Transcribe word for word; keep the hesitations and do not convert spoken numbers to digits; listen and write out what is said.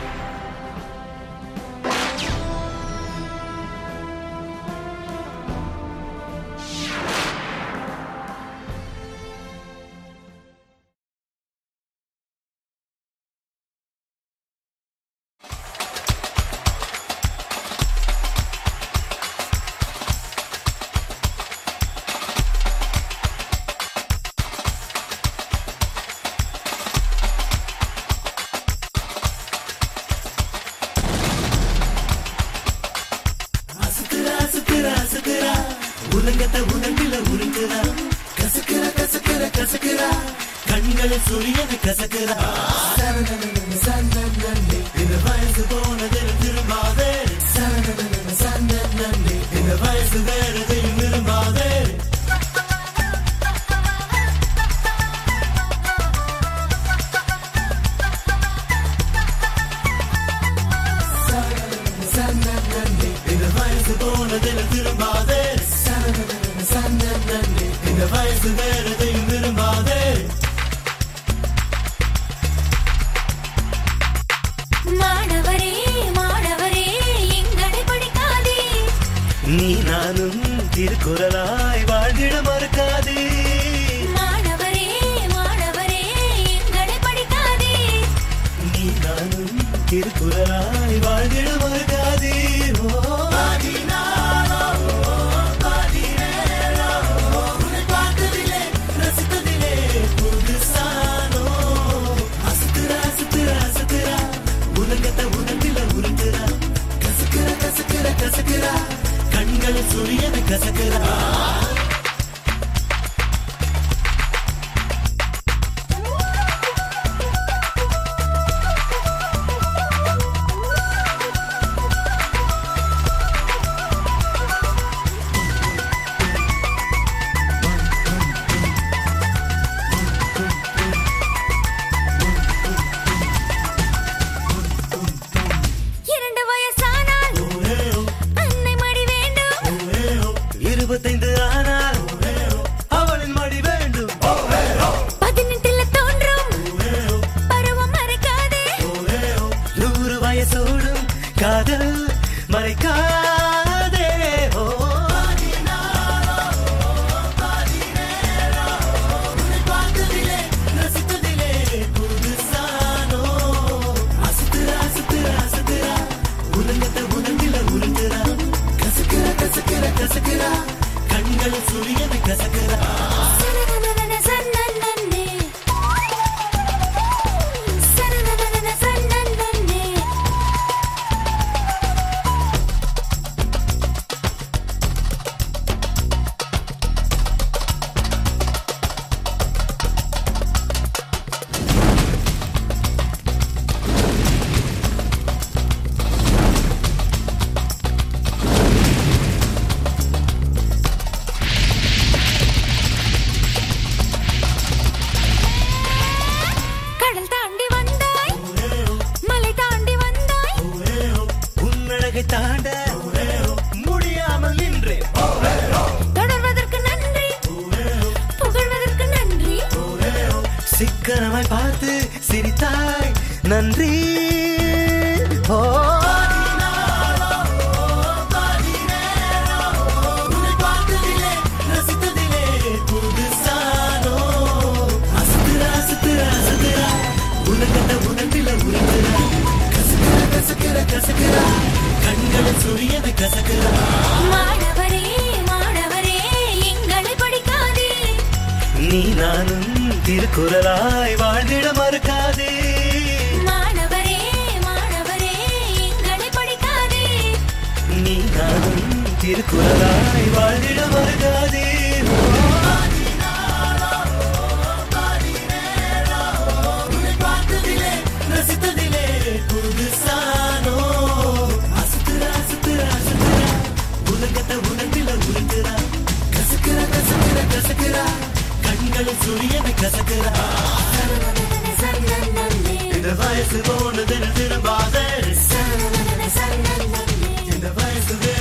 உலகத்தை உடம்பில உருக்குறா கசக்குற கசக்குற கசக்குறா கண்களை சூரியனை கசக்குறா இந்த வயசு போனதில் திரும்பாதே இந்த வயசு வேறதையும் விரும்பாதே இந்த வயசு போனதில் திரும்பாதே இந்த வயசு வேறதையும் விரும்பாதே மாணவரே மாணவரே எங்களை படிக்காதே நீ நானும் திருக்குறளாய் வாழ்ந்திட மறுக்காதே மாணவரே மாணவரே எங்களை படிக்காதே நீ நானும் திருக்குறளாய் வாழ்ந்திட மறுக்காதே கண்களை சூரியனை கசக்குறா இருபத்தைந்து ஆனால் அவளின் மடி வேண்டும் பதினெட்டுல தோன்றும் பருவம் மறைக்காதே நூறு வயசோடும் காதல் மறைக்காதே உலகத்தை உடம்பில உருங்குறா கசக்குற கசக்குற கசக்குறா கண்கள் சூரியனை கசக்குறா தாண்ட முடியாமல் நின்றே தொடர்வதற்கு நன்றி புகழ்வதற்கு நன்றி சிக்கனமாய் பார்த்து சிரித்தாய் நன்றி ஓ உலகத்தை உடம்பில உருங்குறா கசக்குற கசக்குற கசக்குறா கண்களை சூரியனை கசக்குறா மாணவரே மாணவரே எங்களை படிக்காதே நீ நானும் திருக்குறளாய் வாழ்ந்திட மறுக்காதே மாணவரே மாணவரே எங்களை படிக்காதே நீ நானும் திருக்குறளாய் வாழ்ந்திட மறுக்காதே ரசித்ததிலே புதுசானோ அசுத்துறா அசுத்துறா அசுத்துறா உலகத்தை உடம்பில உருங்குறா கசக்குற கசக்குற கசக்குறா கண்களை சூரியனை கசக்குறா இந்த வயசு போனதில் திரும்பாதே இந்த வயசு